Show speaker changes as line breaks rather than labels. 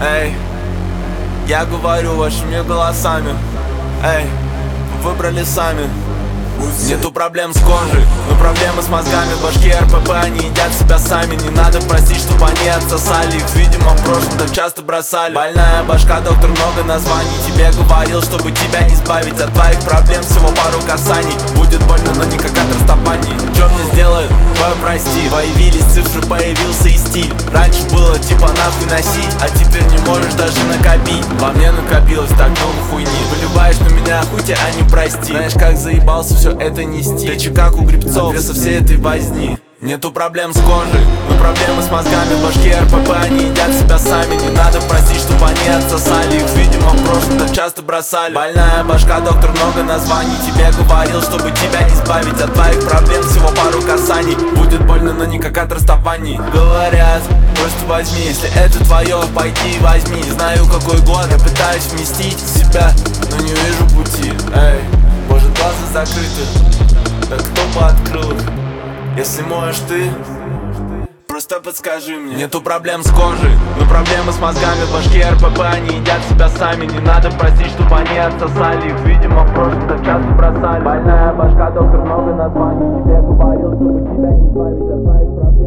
Эй, я говорю вашими голосами. Эй, выбрали сами. Нету проблем с кожей, но проблемы с мозгами. Башки РПП, они едят себя сами. Не надо просить, чтобы они отсосали. Их, видимо, в прошлом так часто бросали. Больная башка, доктор, много названий. Тебе говорил, чтобы тебя избавить от твоих проблем. Всего пару касаний. Будет больно, но не как от расставаний. Чё мне сделают? Прости. Появились цифры, появился и стиль. Раньше было типа нахуй носить, а теперь не можешь даже накопить. Во мне накопилось так много хуйни. Выливаешь на меня хуйте, а не прости. Знаешь, как заебался все это нести. Ты че как у грибцов, веса всей этой возни. Нету проблем с кожей, но проблемы с мозгами. Башки РПП, они едят себя сами. Не надо просить, чтобы они отсосали. Их, видимо, в прошлом так часто бросали. Больная башка, доктор, много названий. Тебе говорил, чтобы тебя избавить от твоих проблем. Всего пару касаний. Будет больно, но не как от расставаний. Говорят, просто возьми, если это твое, пойди и возьми. Не знаю какой год, я пытаюсь вместить в себя, но не вижу пути. Эй, может глаза закрыты, так кто бы открыл их? Если можешь ты, просто подскажи мне. Нету проблем с кожей, но проблемы с мозгами. Башки РПП, они едят себя сами. Не надо просить, чтобы они отсосали. Их, видимо, в прошлом так часто бросали. Больная башка, доктор, много названий. Тебе говорил, чтобы тебя не избавить от твоих проблем.